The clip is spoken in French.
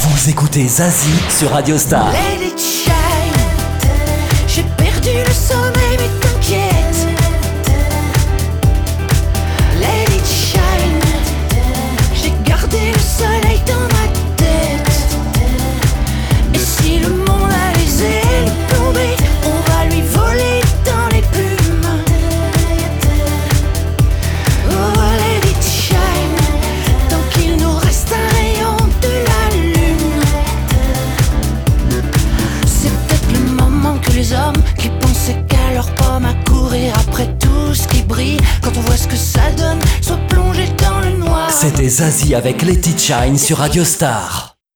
Vous écoutez Zazie sur Radio Star. Let it shine. J'ai perdu le sommeil, mais t'inquiète. Let it shine. J'ai gardé le soleil dans ma tête. Et si le monde a les ailes plombées, on va lui voler dans les plumes. Oh, let it shine. Tant qu'il nous reste un rayon de la lune. C'est peut-être le moment que les hommes qui pensaient qu'à leur pomme à courir après tout ce qui brille, quand on voit ce que ça donne, soient plongés dans le noir. C'était Zazie avec Let It Shine sur Radio Star.